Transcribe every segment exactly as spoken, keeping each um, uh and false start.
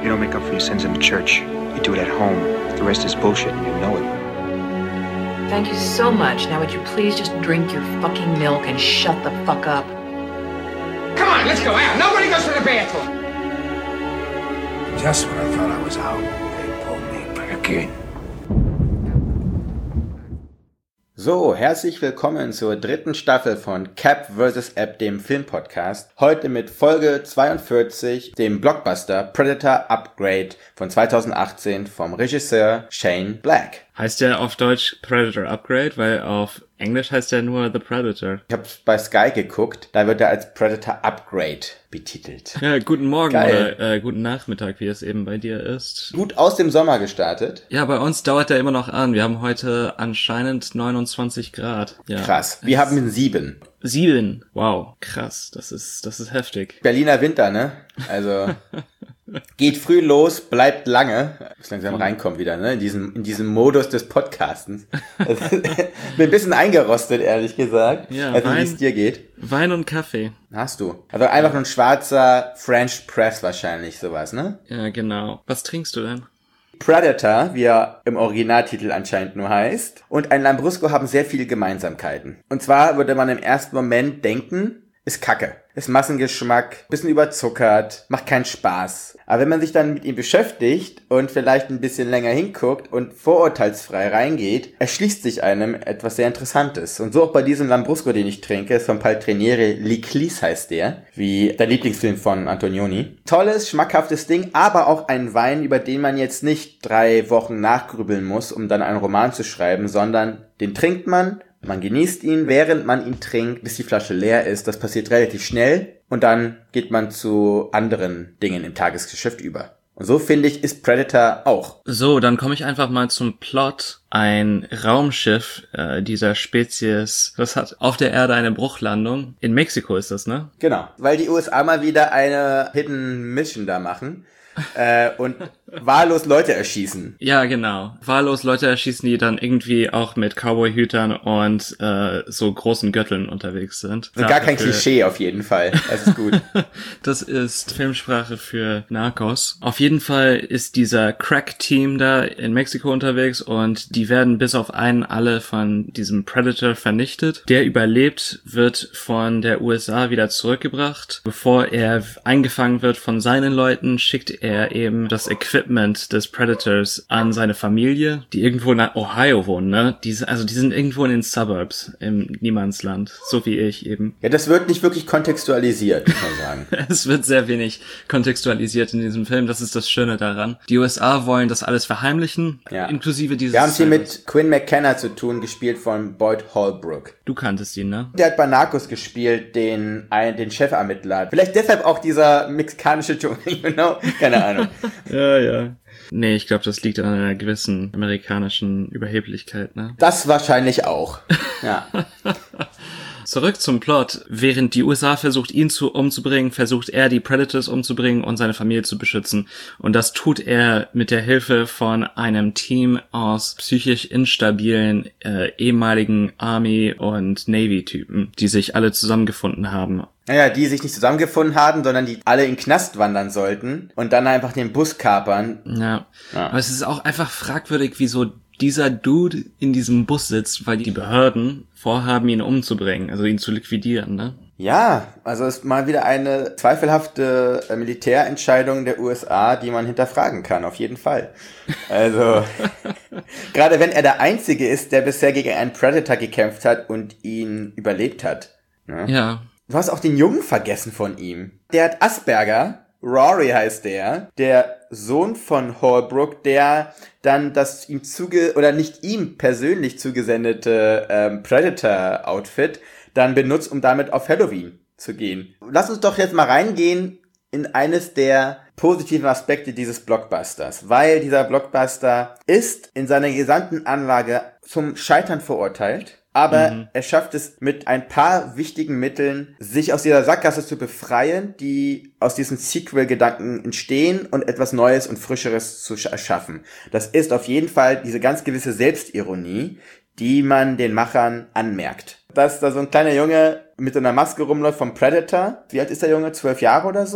You don't make up for your sins in the church. You do it at home. The rest is bullshit and you know it. Thank you so much. Now would you please just drink your fucking milk and shut the fuck up? Come on, let's go out. Nobody goes to the bathroom. Just when I thought I was out, they pulled me back in. So, herzlich willkommen zur dritten Staffel von Cap versus. App, dem Filmpodcast. Heute mit Folge zweiundvierzig, dem Blockbuster Predator Upgrade von zweitausendachtzehn vom Regisseur Shane Black. Heißt der auf Deutsch Predator Upgrade, weil auf Englisch heißt der nur The Predator. Ich habe bei Sky geguckt, da wird er als Predator Upgrade betitelt. Ja, guten Morgen Geil. oder äh, guten Nachmittag, wie es eben bei dir ist. Gut aus dem Sommer gestartet. Ja, bei uns dauert der immer noch an. Wir haben heute anscheinend neunundzwanzig Grad. Ja. Krass. Wir haben sieben. Sieben. Wow, krass. Das ist, das ist heftig. Berliner Winter, ne? Also geht früh los, bleibt lange. Bis langsam reinkommt wieder, ne? In diesem, in diesem Modus des Podcastens. Bin ein bisschen eingerostet, ehrlich gesagt. Ja, also, Wein, wie es dir geht. Wein und Kaffee. Hast du. Also einfach nur ein schwarzer French Press wahrscheinlich, sowas, ne? Ja, genau. Was trinkst du denn? Predator, wie er im Originaltitel anscheinend nur heißt, und ein Lambrusco haben sehr viele Gemeinsamkeiten. Und zwar würde man im ersten Moment denken, ist Kacke. Ist Massengeschmack, bisschen überzuckert, macht keinen Spaß. Aber wenn man sich dann mit ihm beschäftigt und vielleicht ein bisschen länger hinguckt und vorurteilsfrei reingeht, erschließt sich einem etwas sehr Interessantes. Und so auch bei diesem Lambrusco, den ich trinke, ist von Paltrinieri, L'Eclisse heißt der, wie der Lieblingsfilm von Antonioni. Tolles, schmackhaftes Ding, aber auch ein Wein, über den man jetzt nicht drei Wochen nachgrübeln muss, um dann einen Roman zu schreiben, sondern den trinkt man, man genießt ihn, während man ihn trinkt, bis die Flasche leer ist. Das passiert relativ schnell und dann geht man zu anderen Dingen im Tagesgeschäft über. Und so, finde ich, ist Predator auch. So, dann komme ich einfach mal zum Plot. Ein Raumschiff äh, dieser Spezies, das hat auf der Erde eine Bruchlandung. In Mexiko ist das, ne? Genau, weil die U S A mal wieder eine Hidden Mission da machen. äh, und wahllos Leute erschießen. Ja, genau. Wahllos Leute erschießen, die dann irgendwie auch mit Cowboy-Hütern und äh, so großen Gürteln unterwegs sind. Also gar kein Klischee auf jeden Fall. Das ist gut. Das ist Filmsprache für Narcos. Auf jeden Fall ist dieser Crack-Team da in Mexiko unterwegs und die werden bis auf einen alle von diesem Predator vernichtet. Der überlebt, wird von der U S A wieder zurückgebracht. Bevor er eingefangen wird von seinen Leuten, schickt er eben das Equipment des Predators an seine Familie, die irgendwo in Ohio wohnen, ne? Die, also die sind irgendwo in den Suburbs, im Niemandsland, so wie ich eben. Ja, das wird nicht wirklich kontextualisiert, muss man sagen. Es wird sehr wenig kontextualisiert in diesem Film, das ist das Schöne daran. Die U S A wollen das alles verheimlichen, ja. Inklusive dieses... Wir haben es hier mit Quinn McKenna zu tun, gespielt von Boyd Holbrook. Du kanntest ihn, ne? Der hat bei Narcos gespielt, den, ein, den Chefermittler. Vielleicht deshalb auch dieser mexikanische Ton, you know? Keine Ahnung. Ja, ja. Nee, ich glaube, das liegt an einer gewissen amerikanischen Überheblichkeit, ne? Das wahrscheinlich auch. Ja. Zurück zum Plot. Während die U S A versucht, ihn zu umzubringen, versucht er, die Predators umzubringen und seine Familie zu beschützen. Und das tut er mit der Hilfe von einem Team aus psychisch instabilen äh, ehemaligen Army- und Navy-Typen, die sich alle zusammengefunden haben. Naja, die sich nicht zusammengefunden haben, sondern die alle in den Knast wandern sollten und dann einfach den Bus kapern. Ja. ja. Aber es ist auch einfach fragwürdig, wieso dieser Dude in diesem Bus sitzt, weil die Behörden vorhaben, ihn umzubringen, also ihn zu liquidieren, ne? Ja, also ist mal wieder eine zweifelhafte Militärentscheidung der U S A, die man hinterfragen kann, auf jeden Fall. Also, gerade wenn er der Einzige ist, der bisher gegen einen Predator gekämpft hat und ihn überlebt hat. Ne? Ja. Du hast auch den Jungen vergessen von ihm. Der hat Asperger. Rory heißt der, der Sohn von Holbrook, der dann das ihm zuge, oder nicht ihm persönlich zugesendete ähm, Predator-Outfit dann benutzt, um damit auf Halloween zu gehen. Lass uns doch jetzt mal reingehen in eines der positiven Aspekte dieses Blockbusters, weil dieser Blockbuster ist in seiner gesamten Anlage zum Scheitern verurteilt. Aber mhm. er schafft es mit ein paar wichtigen Mitteln, sich aus dieser Sackgasse zu befreien, die aus diesen Sequel-Gedanken entstehen und etwas Neues und Frischeres zu erschaffen. Das ist auf jeden Fall diese ganz gewisse Selbstironie, die man den Machern anmerkt. Dass da so ein kleiner Junge mit so einer Maske rumläuft vom Predator. Wie alt ist der Junge? Zwölf Jahre oder so?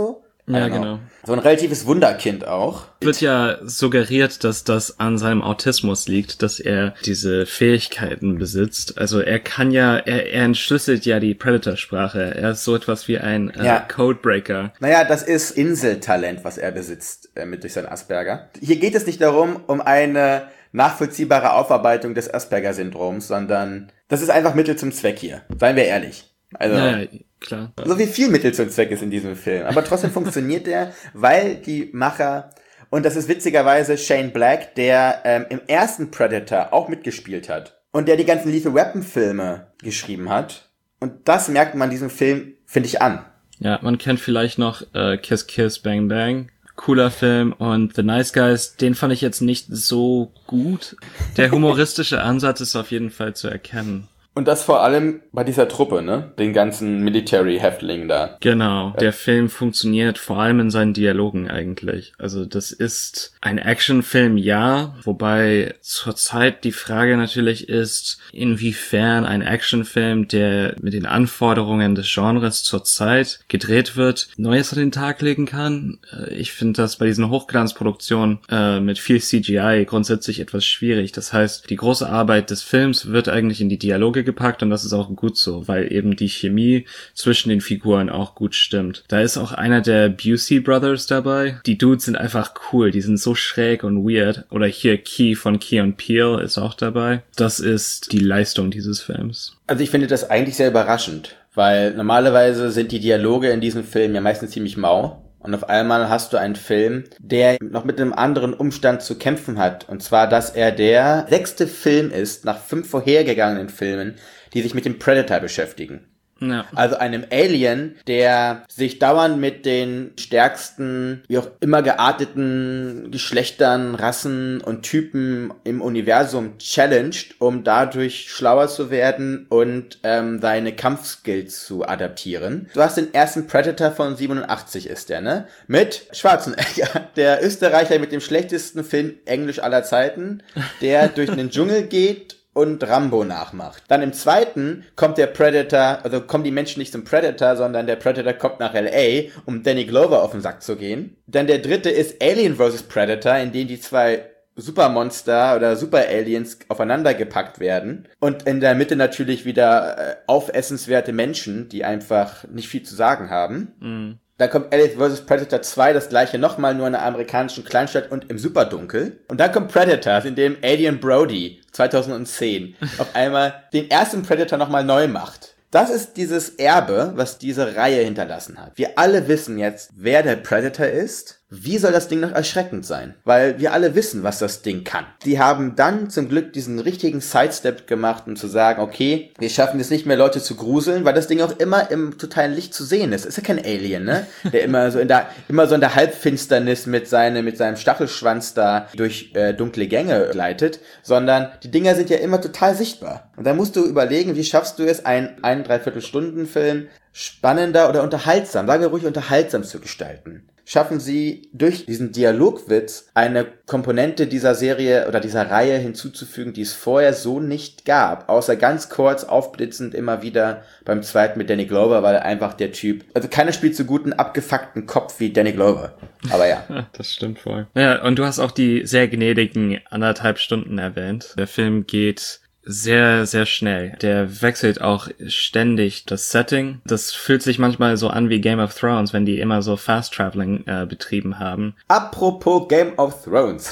Ja, genau. So ein relatives Wunderkind auch. Wird ja suggeriert, dass das an seinem Autismus liegt, dass er diese Fähigkeiten besitzt. Also er kann ja, er, er entschlüsselt ja die Predator-Sprache. Er ist so etwas wie ein äh, ja. Codebreaker. Naja, das ist Inseltalent, was er besitzt äh, mit durch seinen Asperger. Hier geht es nicht darum, um eine nachvollziehbare Aufarbeitung des Asperger-Syndroms, sondern das ist einfach Mittel zum Zweck hier. Seien wir ehrlich. Also, ja, klar. So wie viel Mittel zum Zweck ist in diesem Film. Aber trotzdem funktioniert der, weil die Macher, und das ist witzigerweise Shane Black, der ähm, im ersten Predator auch mitgespielt hat und der die ganzen Lethal Weapon Filme geschrieben hat. Und das merkt man diesem Film, finde ich, an. Ja, man kennt vielleicht noch äh, Kiss Kiss Bang Bang. Cooler Film, und The Nice Guys, den fand ich jetzt nicht so gut. Der humoristische Ansatz ist auf jeden Fall zu erkennen. Und das vor allem bei dieser Truppe, ne? Den ganzen Military-Häftlingen da. Genau. Der Film funktioniert vor allem in seinen Dialogen eigentlich. Also das ist ein Actionfilm, ja. Wobei zurzeit die Frage natürlich ist, inwiefern ein Actionfilm, der mit den Anforderungen des Genres zurzeit gedreht wird, Neues an den Tag legen kann. Ich finde das bei diesen Hochglanzproduktionen äh, mit viel C G I grundsätzlich etwas schwierig. Das heißt, die große Arbeit des Films wird eigentlich in die Dialoge gepackt, und das ist auch gut so, weil eben die Chemie zwischen den Figuren auch gut stimmt. Da ist auch einer der Busey Brothers dabei. Die Dudes sind einfach cool, die sind so schräg und weird. Oder hier Key von Key and Peele ist auch dabei. Das ist die Leistung dieses Films. Also ich finde das eigentlich sehr überraschend, weil normalerweise sind die Dialoge in diesem Film ja meistens ziemlich mau. Und auf einmal hast du einen Film, der noch mit einem anderen Umstand zu kämpfen hat. Und zwar, dass er der sechste Film ist nach fünf vorhergegangenen Filmen, die sich mit dem Predator beschäftigen. Ja. Also einem Alien, der sich dauernd mit den stärksten, wie auch immer gearteten Geschlechtern, Rassen und Typen im Universum challenged, um dadurch schlauer zu werden und ähm, seine Kampfskills zu adaptieren. Du hast den ersten Predator von siebenundachtzig ist der, ne? Mit Schwarzenegger, der Österreicher mit dem schlechtesten Film Englisch aller Zeiten, der durch den Dschungel geht und Rambo nachmacht. Dann im zweiten kommt der Predator, also kommen die Menschen nicht zum Predator, sondern der Predator kommt nach L A, um Danny Glover auf den Sack zu gehen. Dann der dritte ist Alien versus. Predator, in dem die zwei Supermonster oder Super-Aliens aufeinander gepackt werden. Und in der Mitte natürlich wieder äh, aufessenswerte Menschen, die einfach nicht viel zu sagen haben. Mhm. Dann kommt Alien versus. Predator zwei, das gleiche nochmal, nur in einer amerikanischen Kleinstadt und im Superdunkel. Und dann kommt Predators, in dem Adrien Brody zweitausendzehn auf einmal den ersten Predator nochmal neu macht. Das ist dieses Erbe, was diese Reihe hinterlassen hat. Wir alle wissen jetzt, wer der Predator ist. Wie soll das Ding noch erschreckend sein? Weil wir alle wissen, was das Ding kann. Die haben dann zum Glück diesen richtigen Sidestep gemacht, um zu sagen, okay, wir schaffen es nicht mehr, Leute zu gruseln, weil das Ding auch immer im totalen Licht zu sehen ist. Ist ja kein Alien, ne? Der immer so in der, immer so in der Halbfinsternis mit seine, mit seinem Stachelschwanz da durch äh, dunkle Gänge gleitet, sondern die Dinger sind ja immer total sichtbar. Und da musst du überlegen, wie schaffst du es, einen, einen Dreiviertelstunden-Film spannender oder unterhaltsam, sagen wir ruhig unterhaltsam zu gestalten. Schaffen sie durch diesen Dialogwitz eine Komponente dieser Serie oder dieser Reihe hinzuzufügen, die es vorher so nicht gab. Außer ganz kurz aufblitzend immer wieder beim zweiten mit Danny Glover, weil einfach der Typ, also keiner spielt so gut einen abgefuckten Kopf wie Danny Glover. Aber ja. Das stimmt voll. Ja, und du hast auch die sehr gnädigen anderthalb Stunden erwähnt. Der Film geht sehr, sehr schnell. Der wechselt auch ständig das Setting. Das fühlt sich manchmal so an wie Game of Thrones, wenn die immer so Fast Traveling äh, betrieben haben. Apropos Game of Thrones.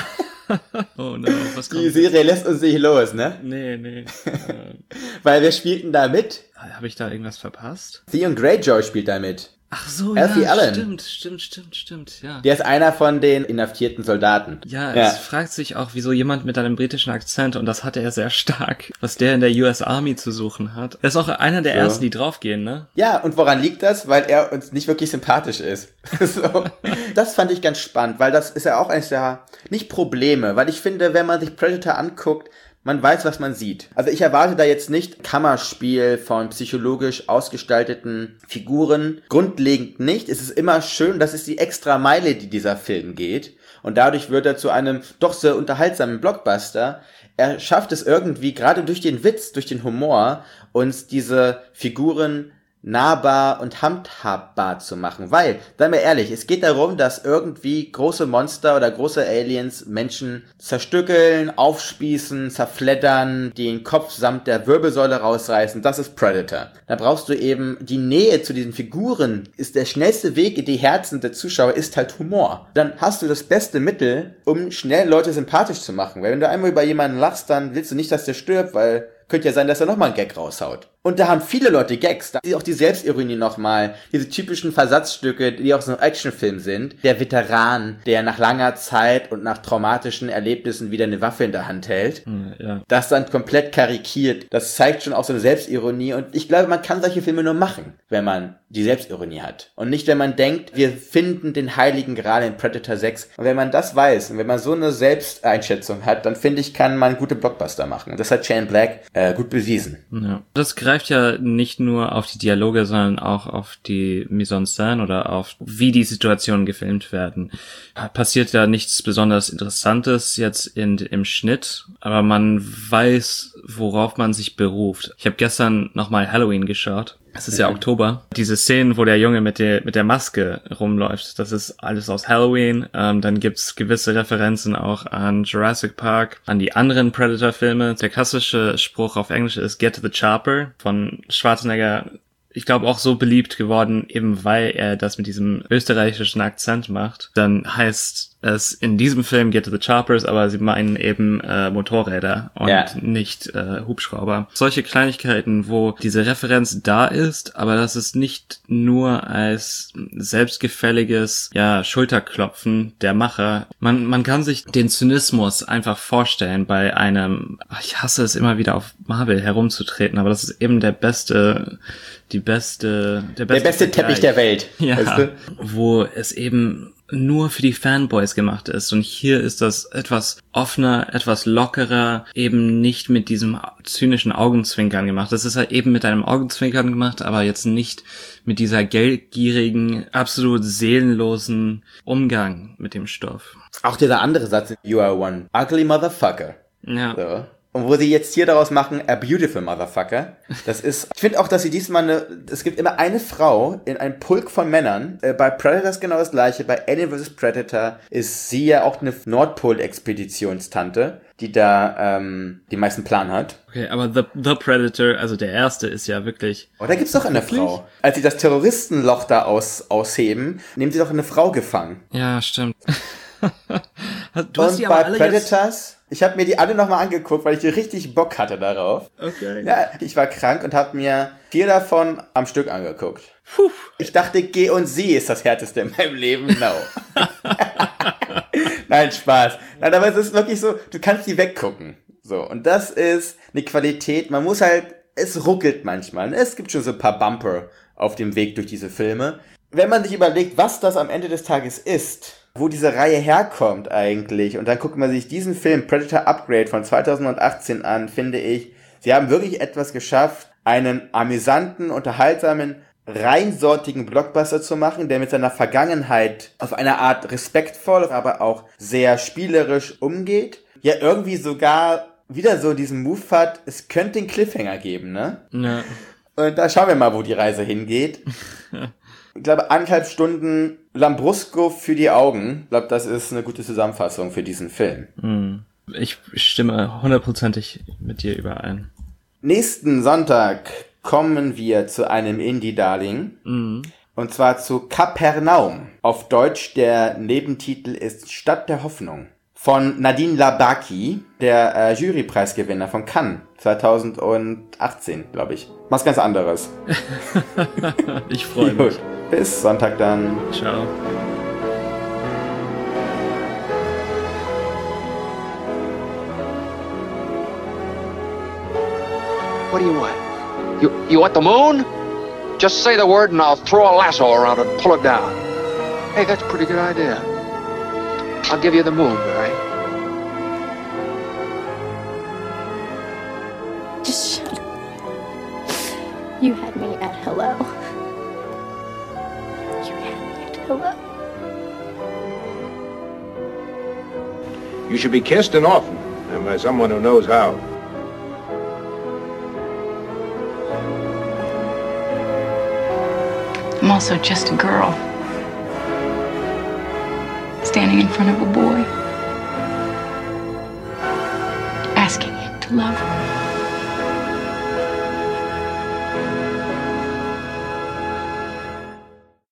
Oh no, was kommt? Die Serie lässt uns nicht los, ne? Nee, nee. Weil wer spielt denn da mit? Habe ich da irgendwas verpasst? Theon Greyjoy spielt da mit. Ach so, Alfie ja, Allen. stimmt, stimmt, stimmt, stimmt, ja. Der ist einer von den inhaftierten Soldaten. Ja, ja. Es fragt sich auch, wieso jemand mit einem britischen Akzent, und das hatte er sehr stark, was der in der U S Army zu suchen hat. Er ist auch einer der so. ersten, die draufgehen, ne? Ja, und woran liegt das? Weil er uns nicht wirklich sympathisch ist. So. Das fand ich ganz spannend, weil das ist ja auch eines der, nicht Probleme, weil ich finde, wenn man sich Predator anguckt, man weiß, was man sieht. Also ich erwarte da jetzt nicht Kammerspiel von psychologisch ausgestalteten Figuren. Grundlegend nicht. Es ist immer schön, das ist die extra Meile, die dieser Film geht. Und dadurch wird er zu einem doch sehr unterhaltsamen Blockbuster. Er schafft es irgendwie, gerade durch den Witz, durch den Humor, uns diese Figuren nahbar und handhabbar zu machen. Weil, seien wir ehrlich, es geht darum, dass irgendwie große Monster oder große Aliens Menschen zerstückeln, aufspießen, zerfleddern, den Kopf samt der Wirbelsäule rausreißen. Das ist Predator. Da brauchst du eben die Nähe zu diesen Figuren. Ist der schnellste Weg in die Herzen der Zuschauer, ist halt Humor. Dann hast du das beste Mittel, um schnell Leute sympathisch zu machen. Weil wenn du einmal über jemanden lachst, dann willst du nicht, dass der stirbt, weil könnte ja sein, dass er nochmal einen Gag raushaut. Und da haben viele Leute Gags, da auch die Selbstironie nochmal, diese typischen Versatzstücke, die auch so ein Actionfilm sind. Der Veteran, der nach langer Zeit und nach traumatischen Erlebnissen wieder eine Waffe in der Hand hält. Ja. Das dann komplett karikiert. Das zeigt schon auch so eine Selbstironie. Und ich glaube, man kann solche Filme nur machen, wenn man die Selbstironie hat. Und nicht, wenn man denkt, wir finden den Heiligen Gral in Predator sechs. Und wenn man das weiß und wenn man so eine Selbsteinschätzung hat, dann finde ich, kann man gute Blockbuster machen. Und das hat Shane Black äh, gut bewiesen. Ja. Das greift ja nicht nur auf die Dialoge, sondern auch auf die Mise en scène oder auf wie die Situationen gefilmt werden. Passiert ja nichts besonders Interessantes jetzt in, im Schnitt, aber man weiß, worauf man sich beruft. Ich habe gestern nochmal Halloween geschaut. Es ist ja Oktober. Diese Szenen, wo der Junge mit der mit der Maske rumläuft, das ist alles aus Halloween. Ähm, dann gibt's gewisse Referenzen auch an Jurassic Park, an die anderen Predator-Filme. Der klassische Spruch auf Englisch ist Get to the Chopper von Schwarzenegger. Ich glaube auch so beliebt geworden, eben weil er das mit diesem österreichischen Akzent macht. Dann heißt es in diesem Film Get to the Choppers, aber sie meinen eben äh, Motorräder und ja. nicht äh, Hubschrauber. Solche Kleinigkeiten, wo diese Referenz da ist, aber das ist nicht nur als selbstgefälliges ja Schulterklopfen der Macher. Man man kann sich den Zynismus einfach vorstellen bei einem, ach, ich hasse es immer wieder auf Marvel herumzutreten, aber das ist eben der beste die beste der beste, der beste Teppich der Welt, ja, weißt du? Wo es eben nur für die Fanboys gemacht ist. Und hier ist das etwas offener, etwas lockerer, eben nicht mit diesem zynischen Augenzwinkern gemacht. Das ist halt eben mit einem Augenzwinkern gemacht, aber jetzt nicht mit dieser geldgierigen, absolut seelenlosen Umgang mit dem Stoff. Auch dieser andere Satz, you are one ugly motherfucker. Ja. So. Und wo sie jetzt hier daraus machen, a beautiful motherfucker. Das ist, ich finde auch, dass sie diesmal eine, es gibt immer eine Frau in einem Pulk von Männern. Äh, bei Predator ist genau das gleiche. Bei Alien versus. Predator ist sie ja auch eine Nordpol-Expeditionstante, die da ähm, die meisten Plan hat. Okay, aber The, The Predator, also der erste, ist ja wirklich... Oh, da gibt's doch eine wirklich? Frau. Als sie das Terroristenloch da aus, ausheben, nehmen sie doch eine Frau gefangen. Ja, stimmt. Du hast und die aber bei alle Predators... Jetzt ich habe mir die alle nochmal angeguckt, weil ich richtig Bock hatte darauf. Okay. Ja, ich war krank und habe mir vier davon am Stück angeguckt. Puh. Ich dachte, G und Sie ist das Härteste in meinem Leben. No. Nein, Spaß. Nein, aber es ist wirklich so, du kannst die weggucken. So, und das ist eine Qualität, man muss halt, es ruckelt manchmal. Es gibt schon so ein paar Bumper auf dem Weg durch diese Filme. Wenn man sich überlegt, was das am Ende des Tages ist, wo diese Reihe herkommt eigentlich, und dann guckt man sich diesen Film Predator Upgrade von zweitausendachtzehn an, finde ich, sie haben wirklich etwas geschafft, einen amüsanten, unterhaltsamen, reinsortigen Blockbuster zu machen, der mit seiner Vergangenheit auf eine Art respektvoll, aber auch sehr spielerisch umgeht. Ja, irgendwie sogar wieder so diesen Move hat, es könnte einen Cliffhanger geben, ne? Ja. Und da schauen wir mal, wo die Reise hingeht. Ich glaube, anderthalb Stunden Lambrusco für die Augen. Ich glaube, das ist eine gute Zusammenfassung für diesen Film. Ich stimme hundertprozentig mit dir überein. Nächsten Sonntag kommen wir zu einem Indie-Darling. Mhm. Und zwar zu Kapernaum. Auf Deutsch der Nebentitel ist Stadt der Hoffnung. Von Nadine Labaki, der äh, Jurypreisgewinner von Cannes zweitausendachtzehn, glaube ich. Was ganz anderes. Ich freue mich. Gut. Bis Sonntag dann. Ciao. What do you want? You you want the moon? Just say the word and I'll throw a lasso around it and pull it down. Hey, that's a pretty good idea. I'll give you the moon, Barry. Just shut up. You had me at hello. You had me at hello. You should be kissed and often, and by someone who knows how. also just a girl standing in front of a boy, asking him to love her.